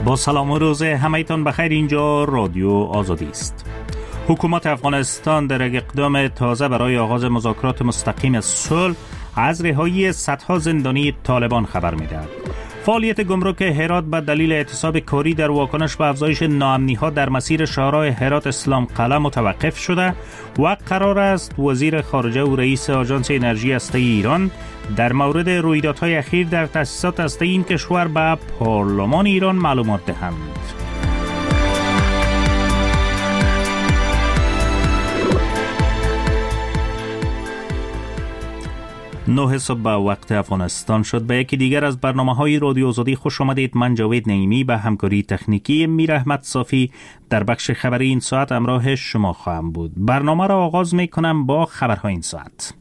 با سلام و روز همه‌تان بخیر. اینجا رادیو آزادی است. حکومت افغانستان در یک اقدام تازه برای آغاز مذاکرات مستقیم صلح از رهایی صدها زندانی طالبان خبر می‌دهد. فعالیت گمرک هرات به دلیل اعتصاب کاری در واکنش به افزایش ناامنی‌ها در مسیر شهرهای هرات اسلام قلعه متوقف شده و قرار است وزیر خارجه و رئیس آژانس انرژی هسته‌ای ایران در مورد رویدادهای اخیر در تأسیسات هسته‌ای این کشور به پارلمان ایران معلومات دهند. 9 صبح به وقت افغانستان شد. به یکی دیگر از برنامه‌های رادیو آزادی خوش آمدید. من جاوید نعیمی به همکاری تکنیکی میر احمد صافی در بخش خبری این ساعت همراه شما خواهم بود. برنامه را آغاز می‌کنم با خبرهای این ساعت.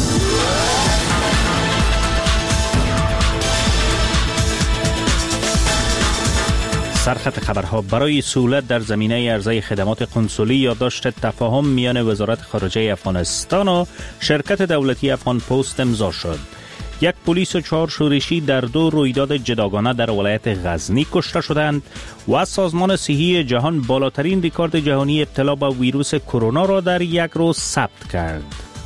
سرخط خبرها: برای سهولت در زمینه عرضه خدمات قنسولی یادداشت تفاهم میان وزارت خارجه افغانستان و شرکت دولتی افغان پست امضا شد. یک پلیس و 4 شورشی در 2 رویداد جداگانه در ولایت غزنی کشته شدند و سازمان صحی جهان بالاترین رکورد جهانی ابتلا به ویروس کرونا را در یک روز ثبت کرد.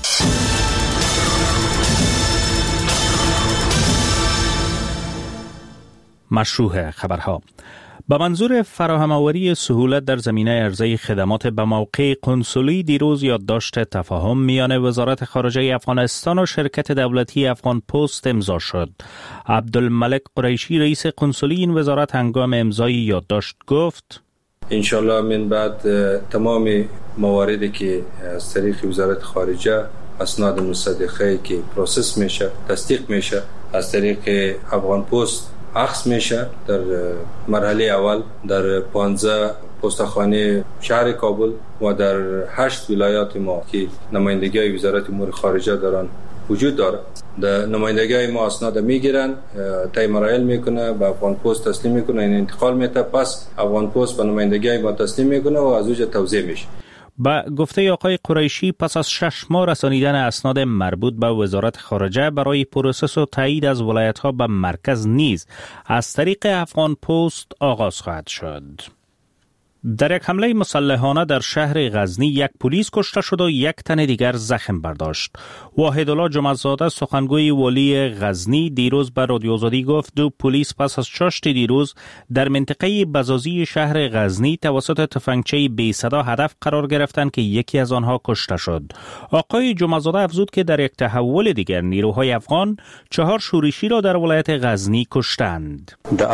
مشروع خبرها: به منظور فراهم‌آوری سهولت در زمینه عرضه خدمات به موقع قنسولی دیروز یادداشت تفاهم میان وزارت خارجه افغانستان و شرکت دولتی افغان پست امضا شد. عبدالملک قریشی رئیس قنسولی این وزارت هنگام امضای یادداشت گفت: انشالله من بعد تمام مواردی که از طریق وزارت خارجه اسناد مصدقه که پروسس میشه تصدیق میشه از طریق افغان پست اخذ میشه. در مرحله اول در 15 پستخانه شهر کابل و در 8 ولایات ما که نمایندگی وزارت امور خارجه در آن وجود داره، در نمایندگی ما اسناد میگیرن، طی مراحل میکنه، به افغان پست تسلیم میکنه، این انتقال میته، پس افغان پست به نمایندگی ما تسلیم میکنه و از اونجا توزیع میشه. با گفته آقای قریشی پس از 6 ماه رسانیدن اسناد مربوط به وزارت خارجه برای پروسس و تایید از ولایت‌ها به مرکز نیز از طریق افغان پست آغاز خواهد شد. در یک حمله مسلحانه در شهر غزنی یک پلیس کشته شد و یک تن دیگر زخم برداشت. واحدالله جمعه‌زاده سخنگوی والی غزنی دیروز به رادیو آزادی گفت 2 پلیس پس از چاشت دیروز در منطقه بزازی شهر غزنی توسط تفنگچه بی صدا هدف قرار گرفتند که یکی از آنها کشته شد. آقای جمعه‌زاده افزود که در یک تحول دیگر نیروهای افغان 4 شورشی را در ولایت غزنی کشتند.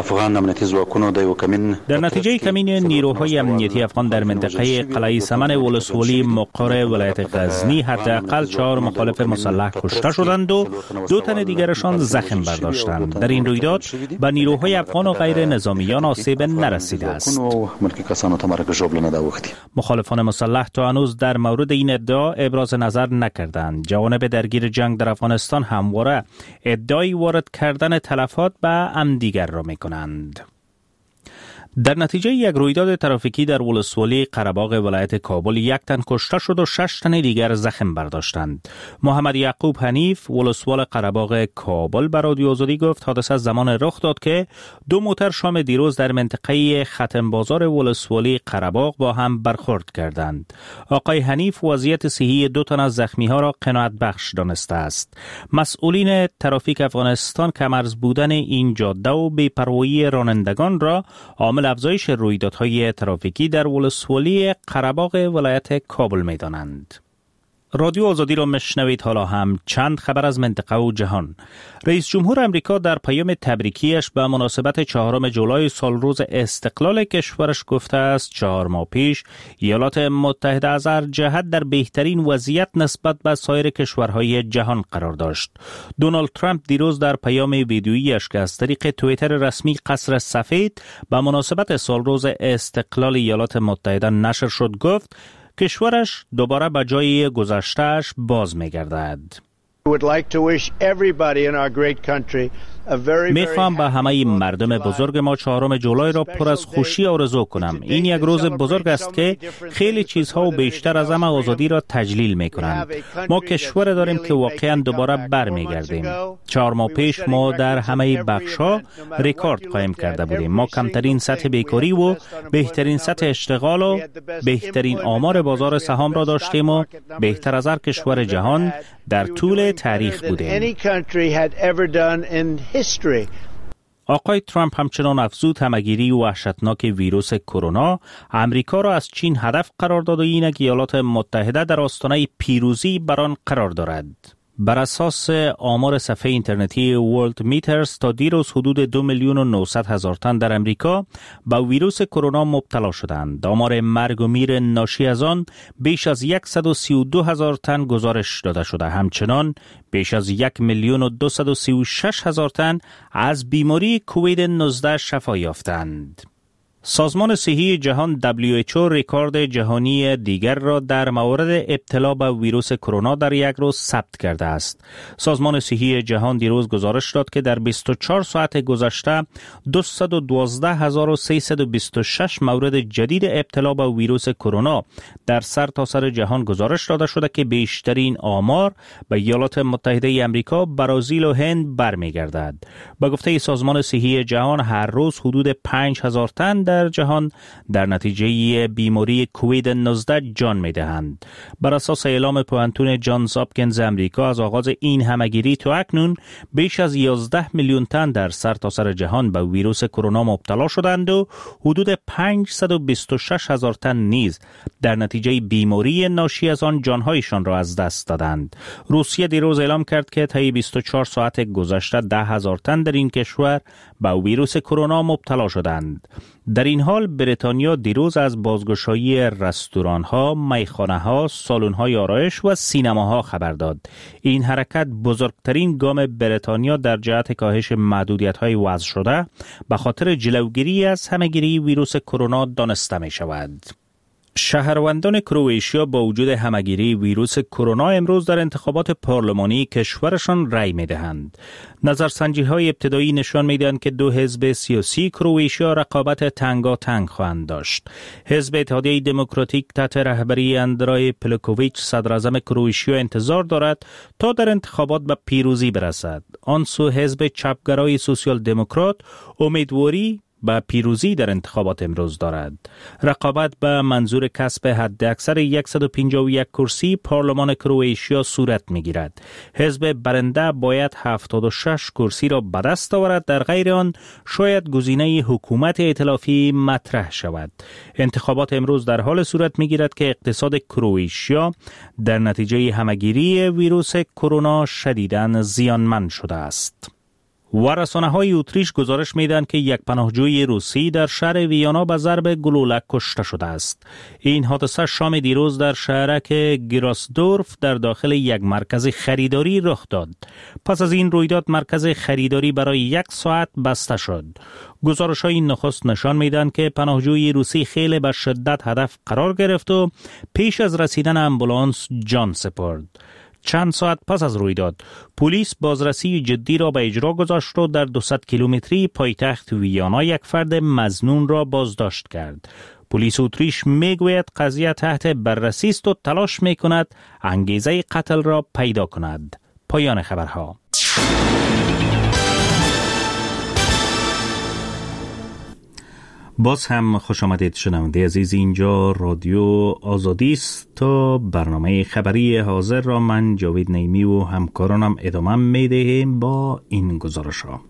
در نتیجه کمین نیروهای امنیتی افغان در منطقه قلعه سمن ولسوالی مقر ولایت غزنی حداقل 4 مخالف مسلح کشته شدند و 2 تن دیگرشان زخم برداشتند. در این رویداد به نیروهای افغان و غیر نظامیان آسیب نرسیده است. مخالفان مسلح تا هنوز در مورد این ادعا ابراز نظر نکردند. جوانب درگیر جنگ در افغانستان همواره ادعای وارد کردن تلفات به همدیگر را می‌کنند. در نتیجه یک رویداد ترافیکی در ولسوالی قره‌باغ ولایت کابل 1 تن کشته شد و 6 تن دیگر زخم برداشتند. محمد یعقوب حنیف ولسوال قره‌باغ کابل به رادیو آزادی گفت حادثه زمان رخ داد که 2 موتر شام دیروز در منطقه ختم بازار ولسوالی قره‌باغ با هم برخورد کردند. آقای حنیف وضعیت صحی 2 تن از زخمی‌ها را قناعت بخش دانسته است. مسئولین ترافیک افغانستان کم‌ارز بودن این جاده و بی‌پروایی رانندگان را عامل افزایش رویدادهای ترافیکی در ولسوالی قره‌باغ ولایت کابل می‌دانند. رادیو آزادی را میشنوید. حالا هم چند خبر از منطقه و جهان. رئیس جمهور امریکا در پیام تبریکیش به مناسبت 4 جولای سالروز استقلال کشورش گفته است 4 ماه پیش ایالات متحده از هر جهت در بهترین وضعیت نسبت به سایر کشورهای جهان قرار داشت. دونالد ترامپ دیروز در پیام ویدیوییش که از طریق توییتر رسمی قصر سفید به مناسبت سالروز استقلال ایالات متحده نشر شد گفت کشورش دوباره به جای گذشته‌اش باز می‌گردد. would like to wish everybody in our great country میخوام به همه مردم بزرگ ما 4 جولای را پر از خوشی آرزو کنم. این یک روز بزرگ است که خیلی چیزها و بیشتر از همه آزادی را تجلیل میکنند. ما کشور داریم که واقعا دوباره برمیگردیم. 4 ماه پیش ما در همه بخش‌ها رکورد قائم کرده بودیم. ما کمترین سطح بیکاری و بهترین سطح اشتغال و بهترین آمار بازار سهام را داشتیم و بهتر از هر کشور جهان در طول تاریخ بودیم. آقای ترامپ همچنان افزود همگیری وحشتناک ویروس کرونا امریکا را از چین هدف قرار داد و اینک ایالات متحده در آستانه پیروزی بر آن قرار دارد. بر اساس آمار صفحه اینترنتی ورلد میترز تا دیروز حدود 2,900,000 تن در امریکا با ویروس کرونا مبتلا شدند. آمار مرگ و میر ناشی از آن بیش از 132,000 تن گزارش داده شده. همچنان بیش از 1,236,000 تن از بیماری کووید 19 شفا یافتند. سازمان صحی جهان WHO رکورد جهانی دیگر را در مورد ابتلا به ویروس کرونا در یک روز ثبت کرده است. سازمان صحی جهان دیروز گزارش داد که در 24 ساعت گذشته 212,326 مورد جدید ابتلا به ویروس کرونا در سرتاسر جهان گزارش داده شده که بیشترین آمار به ایالات متحده آمریکا، برزیل و هند برمیگردد. به گفته سازمان صحی جهان هر روز حدود 5,000 تن در جهان در نتیجه بیماری کووید 19 جان می‌دهند. بر اساس اعلام پوهنتون جانز هاپکینز امریکا از آغاز این همگیری تا اکنون بیش از 11 میلیون تن در سرتاسر جهان به ویروس کرونا مبتلا شدند و حدود 526,000 تن نیز در نتیجه بیماری ناشی از آن جانهایشان را از دست دادند. روسیه دیروز اعلام کرد که طی 24 ساعت گذشته 10,000 تن در این کشور به ویروس کرونا مبتلا شدند. در این حال بریتانیا دیروز از بازگشایی رستوران‌ها، میخانه‌ها، سالن‌های آرایش و سینماها خبر داد. این حرکت بزرگترین گام بریتانیا در جهت کاهش محدودیت‌های وضع شده به خاطر جلوگیری از همه‌گیری ویروس کرونا دانسته می‌شود. شهروندان کرواتیا با وجود همگیری ویروس کرونا امروز در انتخابات پارلمانی کشورشان رأی می‌دهند. نظرسنجی‌های ابتدایی نشان می‌دهند که 2 حزب سیاسی کرواتیا رقابت تنگاتنگ خواهند داشت. حزب اتحادیه دموکراتیک تحت رهبری اندرای پلکوویچ صدراعظم کرواتیا انتظار دارد تا در انتخابات به پیروزی برسد. آن سو حزب چپگرای سوسیال دموکرات امیدواری به پیروزی در انتخابات امروز دارد. رقابت به منظور کسب حداکثر 151 کرسی پارلمان کرواتیا صورت می‌گیرد. حزب برنده باید 76 کرسی را به دست آورد، در غیر آن شاید گزینه حکومت ائتلافی مطرح شود. انتخابات امروز در حال صورت می‌گیرد که اقتصاد کرواتیا در نتیجه همگیری ویروس کرونا شدیداً زیانمند شده است. و رسانه‌های اتریش گزارش می‌دهند که یک پناهجوی روسی در شهر ویانا به ضرب گلوله کشته شده است. این حادثه شام دیروز در شهرک گراسدورف در داخل یک مرکز خریداری رخ داد. پس از این رویداد مرکز خریداری برای 1 ساعت بسته شد. گزارش‌های نخست نشان می‌دهند که پناهجوی روسی خیلی به شدت هدف قرار گرفت و پیش از رسیدن آمبولانس جان سپرد. چند ساعت پس از رویداد پلیس بازرسی جدی را به اجرا گذاشت و در 200 کیلومتری پایتخت ویانا یک فرد مظنون را بازداشت کرد. پلیس اتریش میگوید قضیه تحت بررسی است و تلاش میکند انگیزه قتل را پیدا کند. پایان خبرها. باز هم خوش آمدید شنونده عزیز، اینجا رادیو آزادی است. تا برنامه خبری حاضر را من جاوید نیمی و همکارانم ادامه میدهیم با این گزارش ها.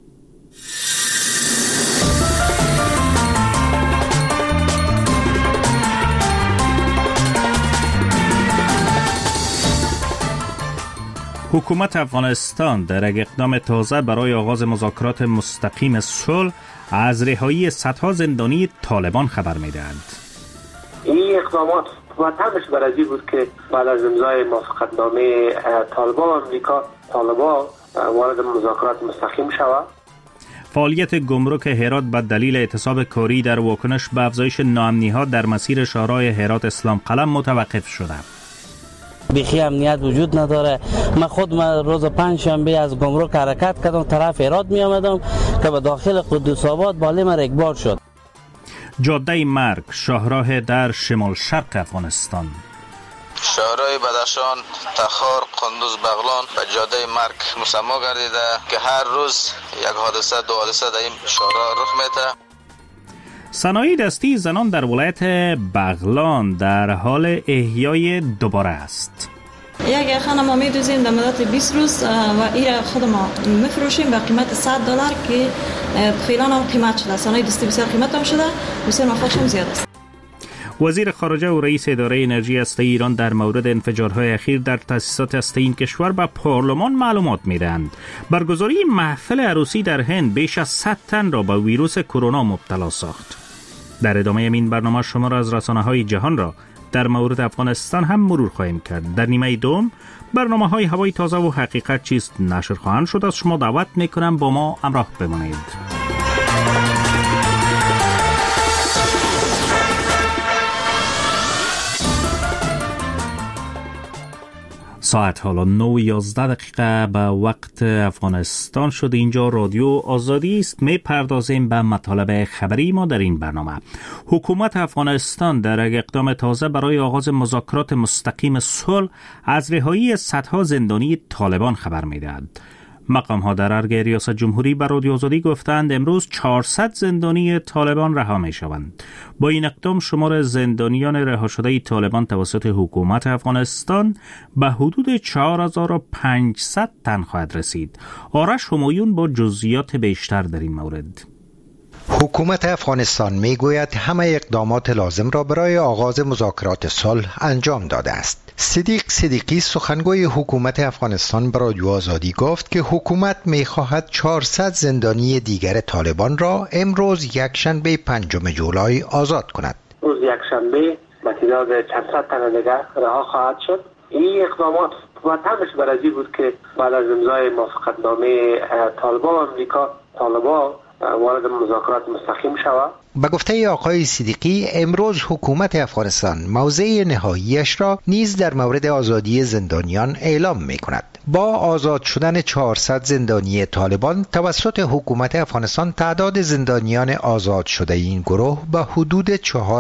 حکومت افغانستان در یک اقدام تازه برای آغاز مذاکرات مستقیم صلح از رهایی صدها زندانی طالبان خبر می‌دهند. این اقدامات مطلبش برای بود که بعد از امضای موافقتنامه طالبان و امریکا، طالبان وارد مذاکرات مستقیم شود. فعالیت گمرک هرات به دلیل اعتصاب کاری در واکنش به افزایش ناامنی‌ها در مسیر شهرهای هرات اسلام قلم متوقف شده. بیخی امنیت وجود نداره. من روز پنجشنبه از گمرک حرکت کردم طرف هرات می آمدم که به داخل قدوس آباد باله من اجبار شد. جاده مرگ، شاهراه در شمال شرق افغانستان. شهرهای بدخشان، تخار، قندوز، بغلان و جاده مرگ مسما گردیده که هر روز یک حادثه دو حادثه در این شهرها رخ میده. صنایع دستی زنان در ولایت بغلان در حال احیای دوباره است. یک خانه ما می‌دوزیم در مدت 20 روز و این خود ما می‌فروشیم به قیمت $100 که فعلا هم قیمت شده. صنایع دستی بسیار قیمت هم شده، بسیار مفادش هم زیاد است. وزیر خارجه و رئیس اداره انرژی هسته‌ای ایران در مورد انفجارهای اخیر در تأسیسات هسته‌ای این کشور به پارلمان معلومات می‌دهند. برگزاری محفل عروسی در هند بیش از 100 تن را به ویروس کرونا مبتلا ساخت. در ادامه این برنامه شما را از رسانه‌های جهان را در مورد افغانستان هم مرور خواهیم کرد. در نیمه دوم برنامه‌های هوای تازه و حقیقت چیست نشر خواهند شد. از شما دعوت می‌کنم با ما همراه بمانید. ساعت حالا 9:11 به وقت افغانستان شده. اینجا رادیو آزادی است. می پردازیم به مطالب خبری ما در این برنامه. حکومت افغانستان در یک اقدام تازه برای آغاز مذاکرات مستقیم صلح از رهایی صدها زندانی طالبان خبر می‌دهد. مقام ها در ارگ ریاست جمهوری به رادیو آزادی گفتند امروز 400 زندانی طالبان رها می شوند. با این اقدام شمار زندانیان رها شده طالبان توسط حکومت افغانستان به حدود 4500 تن خواهد رسید. آرش همایون با جزئیات بیشتر در این مورد. حکومت افغانستان میگوید همه اقدامات لازم را برای آغاز مذاکرات صلح انجام داده است. صدیق صدیقی سخنگوی حکومت افغانستان به رادیو آزادی گفت که حکومت میخواهد 400 زندانی دیگر طالبان را امروز یکشنبه 5 جولای آزاد کند. روز یکشنبه به تعداد چند صد تن دیگر رها خواهد شد. این اقدامات همش برای بود که بعد از امضای موافقتنامه طالبان و آمریکا طالبان وارد مذاکرات مستقیم شود. به گفته آقای صدیقی امروز حکومت افغانستان موضع نهاییش را نیز در مورد آزادی زندانیان اعلام می کند. با آزاد شدن 400 زندانی طالبان توسط حکومت افغانستان تعداد زندانیان آزاد شده این گروه به حدود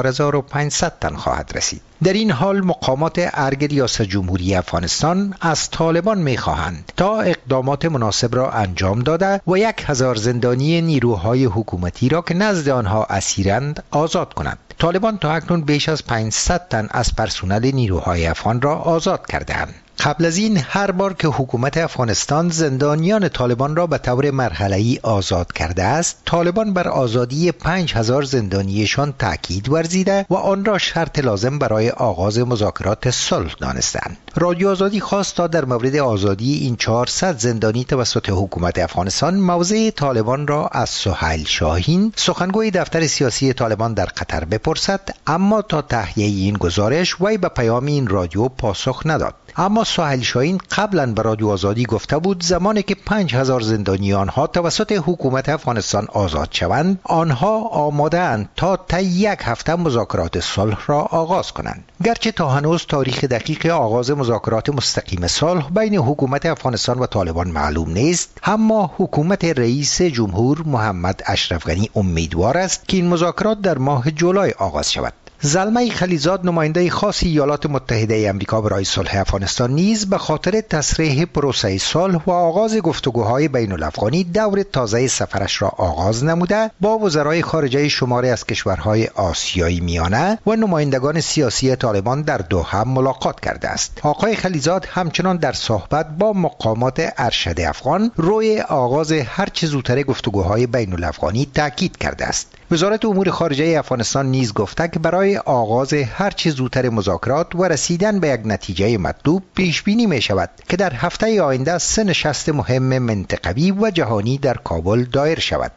4500 تن خواهد رسید. در این حال مقامات ارگ ریاست جمهوری افغانستان از طالبان می‌خواهند تا اقدامات مناسب را انجام داده و 1000 زندانی نیروهای حکومتی را که نزد آنها اسیرند آزاد کنند. طالبان تا اکنون بیش از 500 تن از پرسنل نیروهای افغان را آزاد کرده‌اند. قبل از این هر بار که حکومت افغانستان زندانیان طالبان را به طور مرحله‌ای آزاد کرده است، طالبان بر آزادی 5000 زندانیشان تاکید ورزیده و آن را شرط لازم برای آغاز مذاکرات صلح دانستند. رادیو آزادی خواست تا در مورد آزادی این 400 زندانی توسط حکومت افغانستان موضع طالبان را از سهیل شاهین، سخنگوی دفتر سیاسی طالبان در قطر بپرسد، اما تا تهیه این گزارش وی به پیام این رادیو پاسخ نداد. اما سهیل شاهین قبلا به رادیو آزادی گفته بود زمانی که 5000 زندانی آنها توسط حکومت افغانستان آزاد شوند آنها آماده اند تا طی یک هفته مذاکرات صلح را آغاز کنند. گرچه تا هنوز تاریخ دقیق آغاز مذاکرات مستقیم صلح بین حکومت افغانستان و طالبان معلوم نیست، اما حکومت رئیس جمهور محمد اشرف غنی امیدوار است که این مذاکرات در ماه جولای آغاز شود. زلمه خلیزاد نماینده خاص ایالات متحده آمریکا برای صلح افغانستان نیز به خاطر تصریح پروسه صلح و آغاز گفتگوهای بین الافغانی دور تازه سفرش را آغاز نموده با وزرای خارجه شماری از کشورهای آسیایی میانه و نمایندگان سیاسی طالبان در دوحه ملاقات کرده است. آقای خلیزاد همچنان در صحبت با مقامات ارشد افغان روی آغاز هر چه زودتر گفتگوهای بین الافغانی تاکید کرده است. وزارت امور خارجه افغانستان نیز گفته که برای آغاز هر چه زودتر مذاکرات و رسیدن به یک نتیجه مطلوب پیش بینی می شود که در هفته آینده 3 نشست مهم منطقوی و جهانی در کابل دایر شود.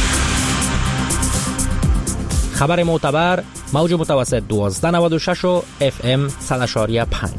خبر معتبر موج متوسط 1296 و FM 100.5.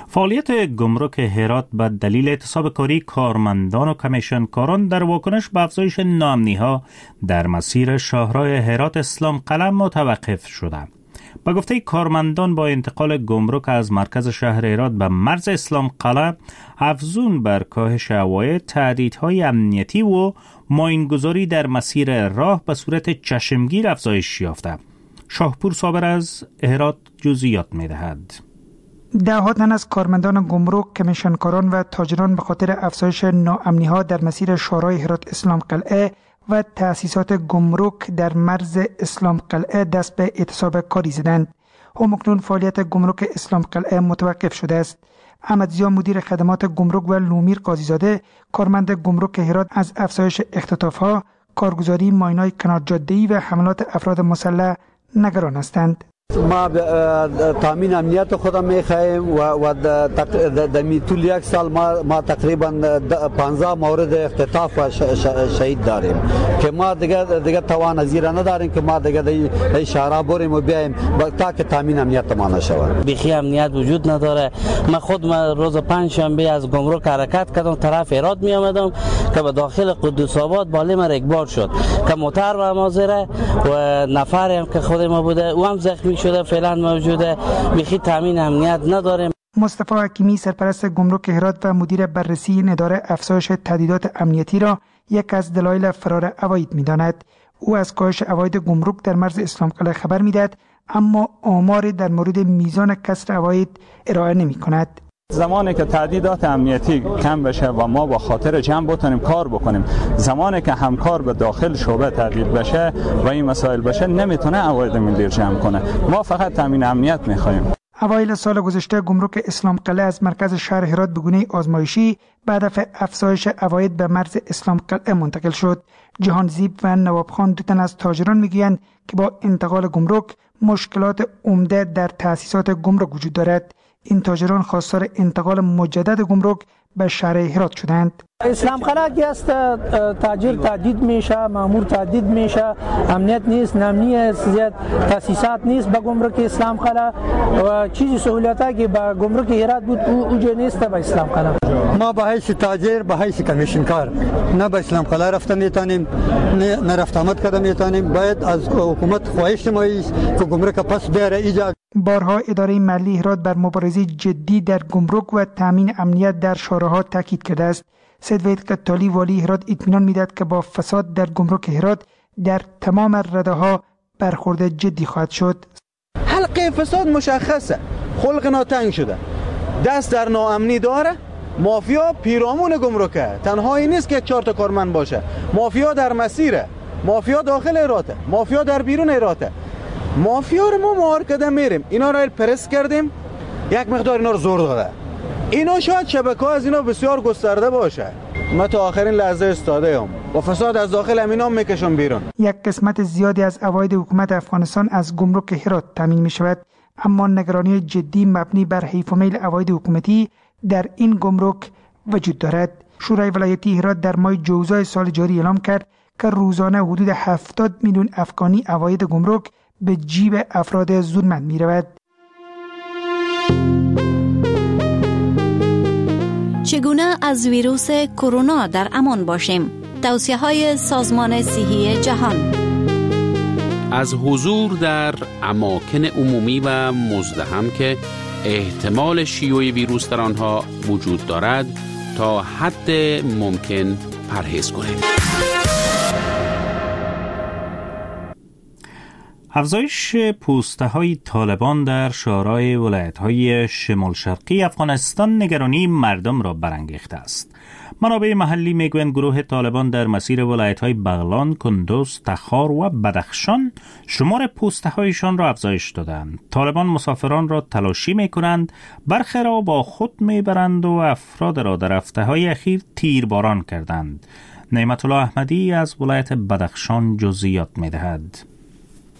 فعالیت گمرک هرات به دلیل اعتصاب کاری کارمندان و کمیشنکاران در واکنش به افزایش ناامنی‌ها در مسیر شاهراه هرات اسلام قلعه متوقف شده. با گفته کارمندان با انتقال گمرک از مرکز شهر هرات به مرز اسلام قلعه افزون بر کاهش عواید، تهدیدهای امنیتی و ماینگذاری در مسیر راه به صورت چشمگیر افزایش یافته. شاهپور صابر از هرات جزئیات می‌دهد. ده‌ها تن از کارمندان گمرک، کمیشنکاران و تاجران به خاطر افزایش ناامنی‌ها در مسیر شاهراه هرات اسلام قلعه و تأسیسات گمرک در مرز اسلام قلعه دست به اعتصاب کاری زدند. همکنون فعالیت گمرک اسلام قلعه متوقف شده است. احمد زیا مدیر خدمات گمرک و لومیر قاضیزاده کارمند گمرک هرات از افزایش اختطاف‌ها، کارگزاری ماینای کنار جاده‌ای و حملات افراد مسلح نگران هستند. ما تامین امنیت خودم می‌خوایم و در طول یک سال ما تقریبا 15 مورد اختطاف و شهید داریم که ما دیگه توان از این نداریم که ما دیگه شهرها بریم و بیایم تا که تامین امنیت ما نشود. بیخی امنیت وجود نداره. من روز پنجشنبه از گمرک حرکت کردم طرف هرات می آمدم که به داخل قدوس آباد بالا ما اجبار شد که موتر و مازره و نفری هم که خود ما بوده او هم زخمی شده، فعلا موجوده. بیخی تامین امنیت نداریم. مصطفی حکیمی سرپرست گمرک هرات و مدیر بررسی این اداره افزایش تهدیدات امنیتی را یک از دلایل فرار عواید می‌داند. او از کاهش عواید گمرک در مرز اسلام قلعه خبر می‌دهد، اما آماری در مورد میزان کسر عواید ارائه نمی‌کند. زمانی که تهدیدات امنیتی کم بشه و ما با خاطر جمع بتونیم کار بکنیم، زمانی که همکار به داخل شعبه تهدید بشه و این مسائل بشه، نمیتونه عواید ملی جمع کنه. ما فقط تامین امنیت می‌خوایم. اوایل سال گذشته گمرک اسلام قلعه از مرکز شهر هرات به گونه آزمایشی به هدف افزایش عواید به مرز اسلام قلعه منتقل شد. جهان زیب و نواب خان دو تن از تاجران میگویند که با انتقال گمرک مشکلات عمده در تأسیسات گمرک وجود دارد. این تاجران خواستار انتقال مجدد گمرک به شهر هرات شدند. اسلام قلعه که است تاجر تهدید میشه، مامور تهدید میشه، امنیت نیست، نامنی زیاد، تاسیسات نیست به گمرک اسلام قلعه و چیزی سهولتی که به گمرک هرات بود اونجا نیست به اسلام قلعه. ما به حیث تاجر، به حیث کمیشنکار نه به اسلام قلعه رفته میتونیم، نه رفت آمد کرده میتونیم. باید از حکومت خواهش نماییم که گمرک پس بیاره ایجاد. بارها اداره ملی هرات بر مبارزه جدی در گمرک و تامین امنیت در شاهراه‌ها تاکید کرده است. سید وحید کتالی والی هرات اطمینان میداد که با فساد در گمرک هرات در تمام رده‌ها برخورد جدی خواهد شد. حلقه فساد مشخصه، خلق ناتنگ شده، دست در ناامنی داره. مافیا پیرامون گمرکه، تنهایی نیست که 4 تا کارمند باشه. مافیا در مسیره، مافیا داخل هراته، مافیا در بیرون هراته. مافیا رو ما مهار کرده میریم، اینا رو پرس کردیم، یک مقدار اینا رو زور داده. اینا شاید شبکه‌ها از اینا بسیار گسترده باشه. ما تا آخرین لحظه استاده هم و فساد از داخل همینا میکشم بیرون. یک قسمت زیادی از عواید حکومت افغانستان از گمرک هرات تامین می شود، اما نگرانی جدی مبنی بر حیف و میل عواید حکومتی در این گمرک وجود دارد. شورای ولایتی هرات در ماه جوزای سال جاری اعلام کرد که روزانه حدود 70 میلیون افغانی عواید گمرک به جیب افراد زورمند می رود. چگونه از ویروس کرونا در امان باشیم؟ توصیه‌های سازمان صحی جهان. از حضور در اماکن عمومی و مزدحم که احتمال شیوع ویروس در آنها وجود دارد تا حد ممکن پرهیز کنیم. افزایش پوسته‌های طالبان در شورای ولایت‌های شمال شرقی افغانستان نگرانی مردم را برانگیخته است. منابع محلی میگویند گروه طالبان در مسیر ولایت‌های بغلان، کندوز، تخار و بدخشان شمار پوسته‌هایشان را افزایش دادند. طالبان مسافران را تلاشی می‌کنند، برخی را با خود می‌برند و افراد را در هفته‌های اخیر تیرباران کردند. نعمت الله احمدی از ولایت بدخشان جزئیات می‌دهد.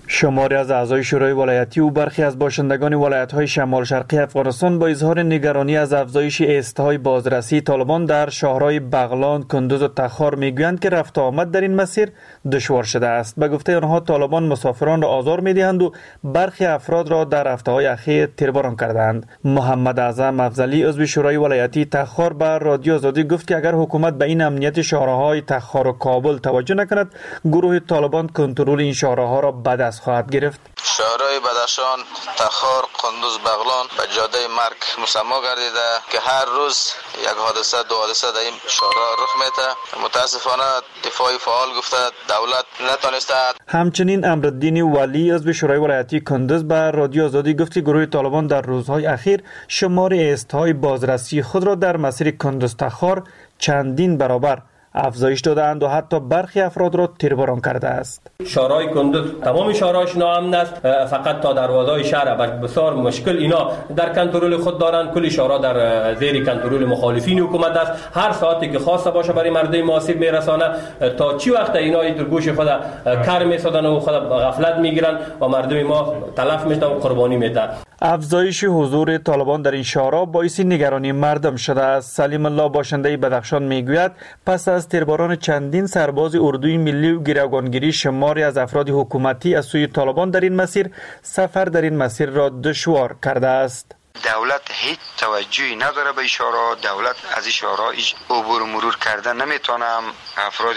شماری از اعضای شورای ولایتی و برخی از باشندگان ولایت‌های شمال شرقی افغانستان با اظهار نگرانی از افزایش ایست‌های بازرسی طالبان در شهرهای بغلان، کندوز و تخار میگویند که رفت آمد در این مسیر دشوار شده است. به گفته آنها طالبان مسافران را آزار می‌دهند و برخی افراد را در هفته‌های اخیر تیرباران کردند. محمد اعظم افضلی عضو شورای ولایتی تخار به رادیو آزادی گفت که اگر حکومت به این امنیت شهرهای تخار و کابل توجه نکند، گروه طالبان کنترل این شهرها را به دست خواهد گرفت. شهرهای بدخشان، تخار، قندوز، بغلان و جاده مرگ مسما گردیده که هر روز یک حادثه دو حادثه در این شهرها رخ میده. متاسفانه دفاعی فعال گفته دولت نتونسته. همچنین امرالدین ولی عضو شورای ولایتی کندوز به رادیو آزادی گفت که گروه طالبان در روزهای اخیر شمار ایست‌های بازرسی خود را در مسیر کندوز تخار چندین برابر افزایش دادند و حتی برخی افراد را تیرباران کرده است. شهرهای کندوز تمام شهرهاش ناامن است، فقط تا دروازه شهر بسیار مشکل اینا در کنترل خود دارند. کلی شهرها در زیر کنترل مخالفین حکومت است. هر ساعتی که خواسته باشه برای مردم آسیب میرسانه. تا چی وقت اینا در گوش خود کار میسازن و خود غفلت میگیرن و مردم ما تلف میشن و قربانی میدن. افزایش حضور طالبان در این شهرها باعث نگرانی مردم شده است. سلیم الله باشنده بدخشان میگوید پس از تیرباران چندین سرباز اردوی ملی و گروگانگیری شماری از افراد حکومتی از سوی طالبان در این مسیر سفر در این مسیر را دشوار کرده است. دولت هیچ توجهی نداره به اشاره. دولت از اشاره هیچ عبور و مرور کرده نمیتونه. افراد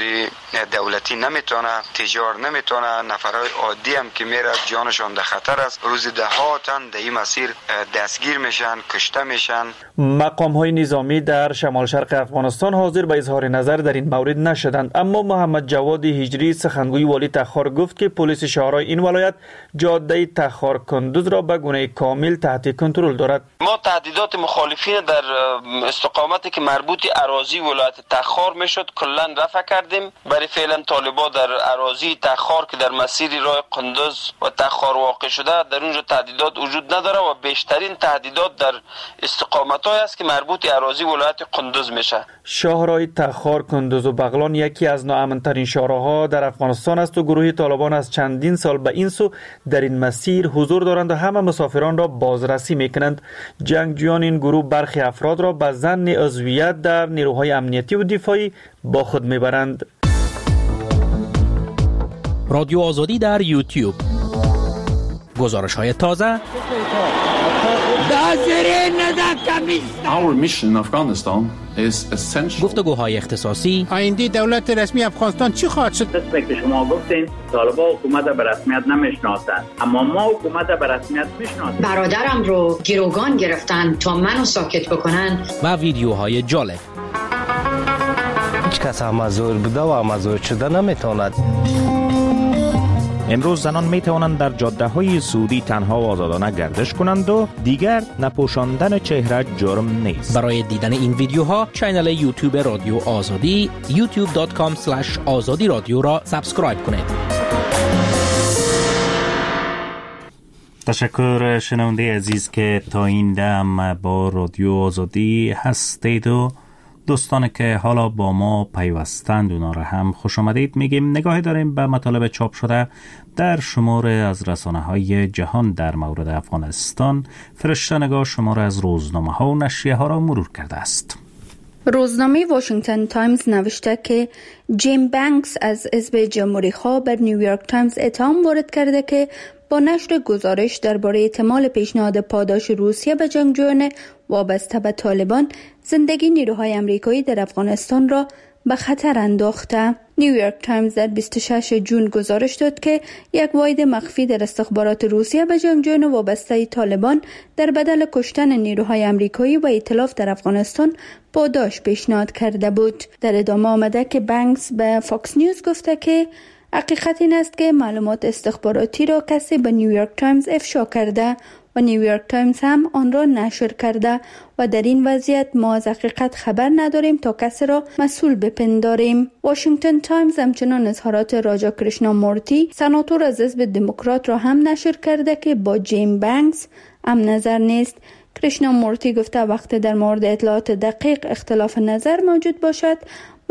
دولتی نمیتونه، تجار نمیتونه، نفرهای عادی هم که میره جانشان در خطر است. روز دهاتن در این مسیر دستگیر میشن، کشته میشن. مقام های نظامی در شمال شرق افغانستان حاضر به اظهار نظر در این مورد نشدند، اما محمد جواد هجری سخنگوی والی تخار گفت که پلیس شهرهای این ولایت جاده تخار کندوز را به گونه کامل تحت کنترل دارد. ما تهدیدات مخالفین در استقامتی که مربوط اراضی ولایت تخار میشد کلا رفع کردیم. برای فعلا طالبا در اراضی تخار که در مسیر راه قندوز و تخار واقع شده در اونجا تهدیدات وجود نداره و بیشترین تهدیدات در استقامت‌های است که مربوط اراضی ولایت قندوز میشه. شهرهای تخار، کندوز و بغلان یکی از ناامن‌ترین شهرها در افغانستان است و گروه طالبان از چندین سال به این سو در این مسیر حضور دارند و همه مسافران را بازرسی میکنند. جنگجویان این گروه برخی افراد را به ظن عضویت در نیروهای امنیتی و دفاعی با خود میبرند. رادیو آزادی در یوتیوب. گزارش های تازه. Our mission in Afghanistan is essential. گفتگوهای اختصاصی. آینده دولت رسمی افغانستان چی خواهد شد؟ قسمی که شما گفتین طالبان حکومت به رسمیت نمیشناسند، اما ما حکومت به رسمیت میشناسیم. برادرم رو گروگان گرفتن تا منو ساکت بکنن. و ویدیوهای جالب. هیچ کس امازور بوده و امازور شده نمیتواند. امروز زنان می توانند در جاده های سعودی تنها و آزادانه گردش کنند و دیگر نپوشاندن چهره جرم نیست. برای دیدن این ویدیوها کانال یوتیوب رادیو آزادی youtube.com/azadi رادیو را سابسکرایب کنید. تشکر شنونده عزیز که تا این دم با رادیو آزادی هستید و دوستانی که حالا با ما پیوستند اونا را هم خوش آمدید میگیم. نگاهی داریم به مطالب چاپ شده در شماره از رسانه‌های جهان در مورد افغانستان. فرشته نگاه شماره از روزنامه‌ها و نشریه‌ها را مرور کرده است. روزنامه واشنگتن تایمز نوشته که جیم بانکس از حزب جمهوری‌خواه بر نیویورک تایمز اتهام وارد کرده که با نشر گزارش درباره احتمال پیشنهاد پاداش روسیه به جنگجویان وابسته به طالبان زندگی نیروهای آمریکایی در افغانستان را به خطر انداخته. نیویورک تایمز در 26 جون گزارش داد که یک واحد مخفی در استخبارات روسیه به جنگجویان وابسته طالبان در بدل کشتن نیروهای آمریکایی و ائتلاف در افغانستان پاداش پیشنهاد کرده بود. در ادامه آمده که بانکس به فاکس نیوز گفته که حقیقت این است که معلومات استخباراتی را کسی به نیویورک تایمز افشا کرده و نیویورک تایمز هم آن را نشر کرده و در این وضعیت ما از حقیقت خبر نداریم تا کسی را مسئول بپنداریم. واشنگتن تایمز همچنان اظهارات راجا کریشنامورتی سناتور از حزب دموکرات را هم نشر کرده که با جیم بانکس هم نظر نیست. کریشنامورتی گفته وقتی در مورد اطلاعات دقیق اختلاف نظر موجود باشد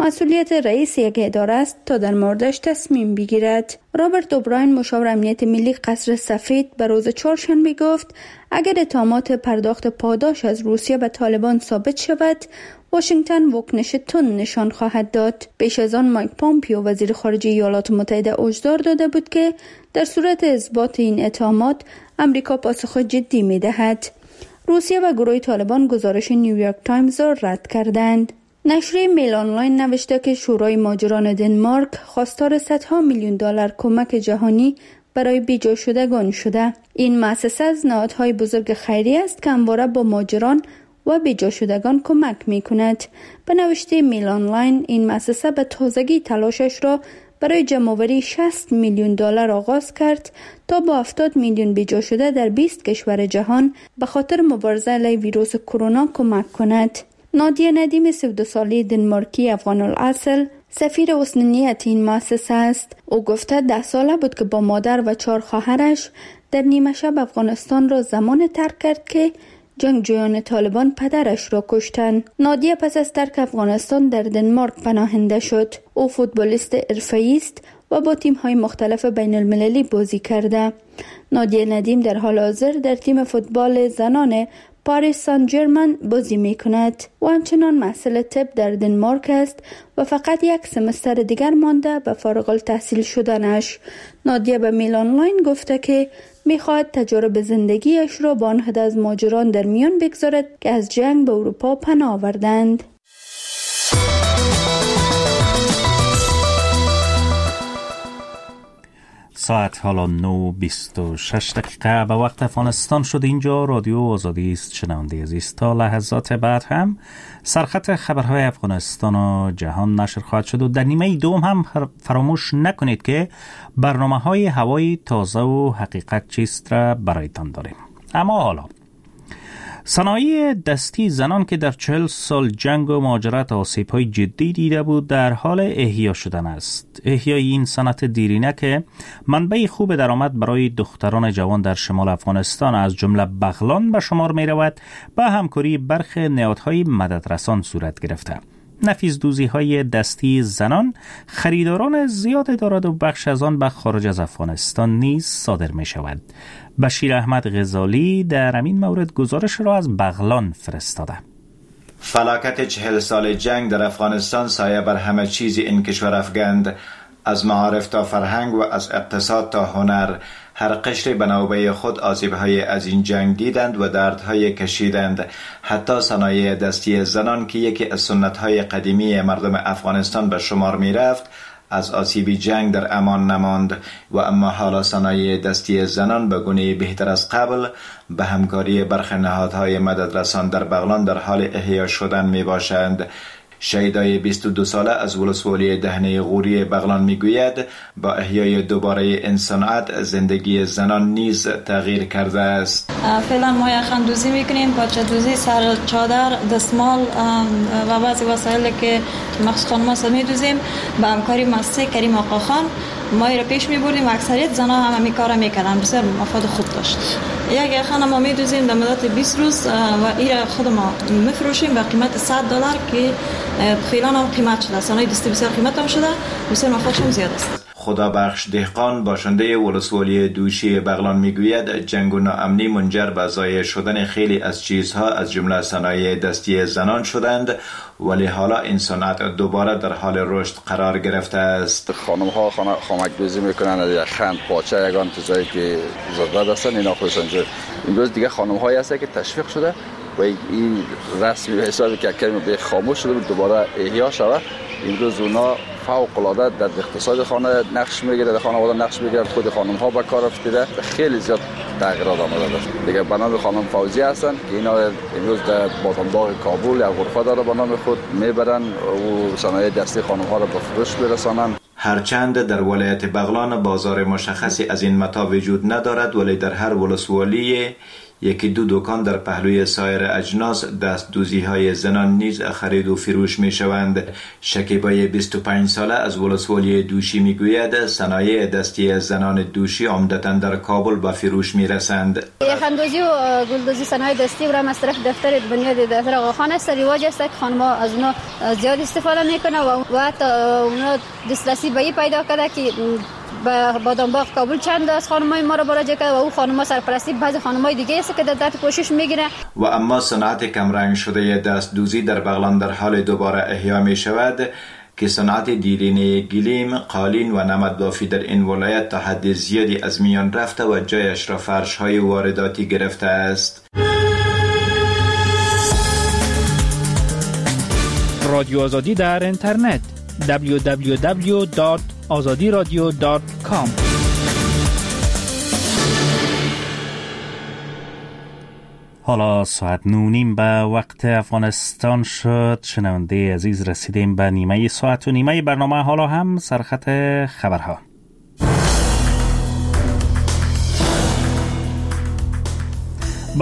مسئولیت رئیس یک اداره است تا در موردش تصمیم بگیرد. رابرت اوبراین مشاور امنیت ملی قصر سفید به روز چهارشنبه گفت اگر اتهامات پرداخت پاداش از روسیه به طالبان ثابت شود، واشنگتن واکنش تند نشان خواهد داد. پیش از آن مایک پامپیو وزیر خارجه ایالات متحده هشدار داده بود که در صورت اثبات این اتهامات امریکا پاسخ جدی می‌دهد. روسیه و گروه طالبان گزارش نیویورک تایمز را رد کردند. نشریه میل آنلاین نوشته که شورای مهاجران دنمارک خواستار صدها میلیون دلار کمک جهانی برای بیجا شدگان شده. این مؤسسه از نهادهای بزرگ خیریه است که همواره با مهاجران و بیجا شدگان کمک می کند. به نوشته میل آنلاین این مؤسسه به تازگی تلاشش را برای جمع‌آوری 60 میلیون دلار آغاز کرد تا با 70 میلیون بیجا شده در 20 کشور جهان به خاطر مبارزه علیه ویروس کرونا کمک کند. نادیه ندیم 32 ساله دنمارکی افغان الاصل سفیر حسنیت این مؤسسه است. او گفته 10 ساله بود که با مادر و 4 خواهرش در نیمه شب افغانستان را زمان ترک کرد که جنگجویان طالبان پدرش را کشتند. نادیه پس از ترک افغانستان در دنمارک پناهنده شد. او فوتبالیست حرفه‌ای است و با تیم‌های مختلف بین المللی بازی کرده. نادیه ندیم در حال حاضر در تیم فوتبال زنان پاریس سن ژرمن بازی می کند و همچنان محصل طب در دنمارک است و فقط 1 سمستر دیگر مانده به فارغ التحصیل شدنش. نادیه به میل آنلاین گفته که می خواهد تجارب زندگیش را با آن عده از مهاجران در میان بگذارد که از جنگ به اروپا پناه آوردند. ساعت حالا 9:26 دقیقه به وقت افغانستان شد. اینجا رادیو آزادی است. شنونده عزیز تا لحظات بعد هم سرخط خبرهای افغانستان و جهان نشر خواهد شد و در نیمه دوم هم فراموش نکنید که برنامه‌های هوای تازه و حقیقت چیست را برایتان داریم. اما حالا صنایع دستی زنان که در 40 سال جنگ و مهاجرت آسیب‌های جدی دیده بود در حال احیا شدن است. احیای این صنعت دیرینه که منبع خوب درآمد برای دختران جوان در شمال افغانستان از جمله بغلان به شمار می رود با همکاری برخی نهادهای مددرسان صورت گرفته. نفیذدوزی‌های دستی زنان خریداران زیاد دارد و بخش از آن به خارج از افغانستان نیز صادر می شود. بشیر احمد غزالی در همین مورد گزارش را از بغلان فرستاده. فلاکت 40 سال جنگ در افغانستان سایه بر همه چیز این کشور افگند، از معارف تا فرهنگ و از اقتصاد تا هنر. هر قشری به نوبه خود آسیب‌های از این جنگ دیدند و دردهای کشیدند. حتی صنایع دستی زنان که یکی از سنت‌های قدیمی مردم افغانستان به شمار می‌رفت از آسیب جنگ در امان نماند و اما حالا صنایع دستی زنان به گونه بهتر از قبل به همکاری برخی نهادهای مددرسان در بغلان در حال احیا شدن می باشند. شیدای 22 ساله از ولسوالی دهنه غوری بغلان میگوید با احیای دوباره این صنعت زندگی زنان نیز تغییر کرده است. فعلا ما یخن دوزی میکنیم، پاچه دوزی، سر چادر، دستمال و بعضی وسایلی که مخصوص خانم‌ها میدوزیم با همکاری مؤسسه کریم آقا خان ما را پیش میبردیم و اکثریت زنها هم همین کارا میکردن. بسیار مفاد خوب داشت. یک یخن ما میدوزیم در مدت 20 روز و این خود ما میفروشیم به قیمت $100 که فعلا هم قیمت شده. صنایع دستی بسیار قیمت هم شده، بسیار مفادشون زیاد است. خدا بخش دهقان باشنده ولسوالی دوشی بغلان میگوید جنگ و ناامنی منجر به ضایع شدن خیلی از چیزها از جمله صنایع دستی زنان شدند، ولی حالا این صنعت دوباره در حال رشد قرار گرفته است. خانم ها خامک دوزی میکنن از یخن، پاچه، یگان چیزایی که ضرورت هستن اینا خودشون. امروز دیگه خانم هایی هست که تشویق شده و این رسمی به حسابی که کمی به خاموش شده دوباره احیا شود. امروز اونا فوق العاده در اقتصاد خانه نقش میگیره، در خانواده نقش میگیره، خود خانم ها به کار افتاده، خیلی زیاد تغییرات آمده است. دیگه به نام خانم فوزی هستن که اینا امروز در بادامباغ کابل یا غرفه داره به نام خود میبرن و صنایع دستی خانم ها را به فروش برسانن. هرچند در ولایت بغلان بازار مشخصی از این متا وجود ندارد، ولی در هر ولسوالی یکی دو دکان در پهلوی سایر اجناس دستدوزی‌های زنان نیز خرید و فروش می‌شوند. شکیبای 25 ساله از ولسوالی دوشی میگوید صنایع دستی زنان دوشی عمدتاً در کابل به فروش میرسند. یخندوزی و گلدوزی صنایع دستی برام از طرف دفتر بنیاد دفتر آقاخان است، رواج است که خانم‌ها از اونها زیاد استفاده میکنه و حتی اونها دسترسی به این پیدا کرده که با بادامباغ کابل چند از خانمای ما را مراجعه کرده و او خانم‌ها سرپرستی بعضی خانمای دیگه است که در کوشش میگیره. و اما صنعت کمرنگ شده دستدوزی در بغلان در حال دوباره احیا می شود که صنعت دیرینه گلیم، قالین و نمد بافی در این ولایت تا حد زیادی از میان رفته و جایش را فرش‌های وارداتی گرفته است. رادیو آزادی در اینترنت www.azadiradio.com. حالا ساعت 9:30 به وقت افغانستان شد. شنونده عزیز رسیدیم به نیمه ساعت و نیمه برنامه. حالا هم سرخط خبرها.